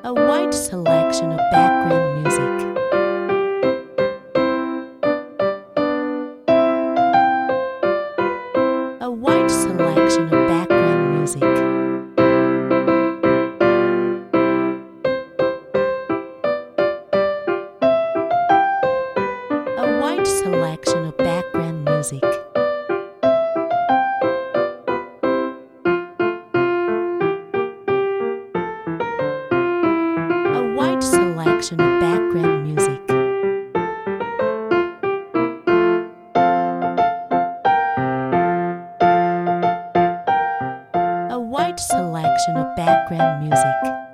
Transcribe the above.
A wide selection of background music. A wide selection of background music. A wide selection of background music. A wide selection of background music. A wide selection of background music.